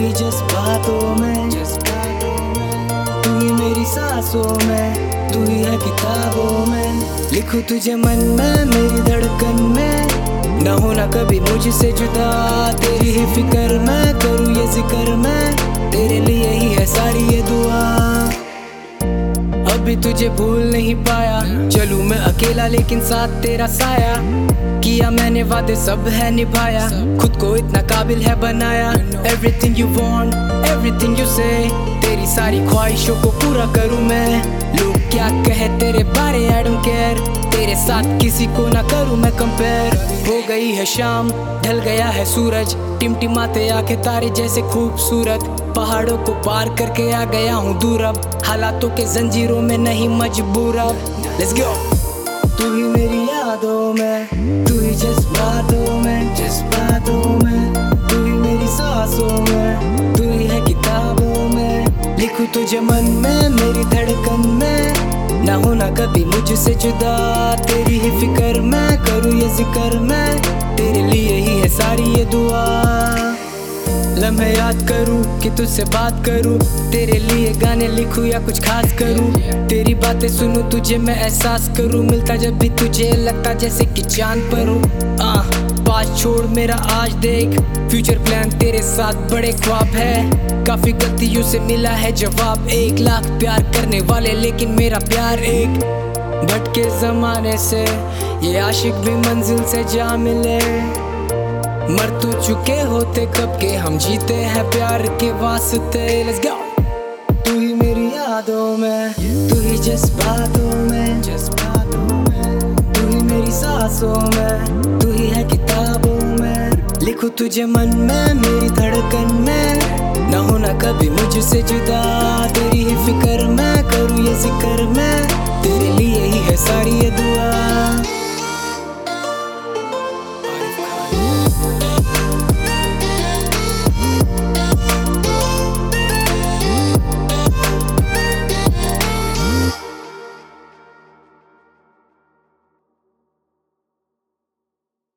ही जज्बातों में, तू ही मेरी सांसों में, तू ही है किताबों में। लिखूं तुझे मन में मेरी धड़कन में, ना होना कभी मुझसे जुदा। तेरी ही फिक्र मैं करूँ ये जिक्र मैं, तेरे लिए ही है सारी ये दुआ। अभी तुझे भूल नहीं पाया, चलूं मैं अकेला लेकिन साथ तेरा साया। किया मैंने वादे सब है निभाया, खुद को इतना काबिल है बनाया। Everything you want, everything you say, तेरी सारी ख्वाहिशों को पूरा करूं मैं। लोग क्या कहे तेरे बारे I don't care, तेरे साथ किसी को ना करूं मैं कंपेयर। हो गई है शाम, ढल गया है सूरज, टिमटिमाते आके तारे जैसे खूबसूरत। पहाड़ों को पार करके आ गया हूँ दूर अब, हालातों के जंजीरों में नहीं मजबूर अब। Let's go। तू ही मेरी यादों में, तू ही जज्बातों में, तू ही मेरी सांसों में, तू ही है किताबों में। लिखूं तुझे मन में मेरी धड़कन में, ना होना कभी मुझसे जुदा। तेरी ही फिक्र मैं करूँ ये जिक्र मैं, तेरे लिए ही है सारी ये दुआ। लम्हे याद करूं कि तुझसे बात करूं, तेरे लिए गाने लिखूं या कुछ खास करूं। तेरी बातें सुनूं तुझे मैं एहसास करूं, मिलता जब भी तुझे लगता जैसे कि चांद पर हूं। पास छोड़ मेरा आज देख, फ्यूचर प्लान तेरे साथ बड़े ख्वाब है। काफी गलतियों से मिला है जवाब, 1 लाख प्यार करने वाले लेकिन मेरा प्यार एक। भटके जमाने से ये आशिक भी मंजिल से जा मिले, मर तो चुके होते कब के हम जीते हैं प्यार के वास्ते। Let's go। तू ही मेरी यादों में, तू ही जज्बातों में, तू ही मेरी सांसों में, तू ही है किताबों में। लिखूं तुझे मन में मेरी धड़कन में, ना होना कभी मुझसे जुदा। तेरी ही फिक्र मैं करूँ ये जिक्र मैं, तेरे लिए ही है सारी ये दुआ।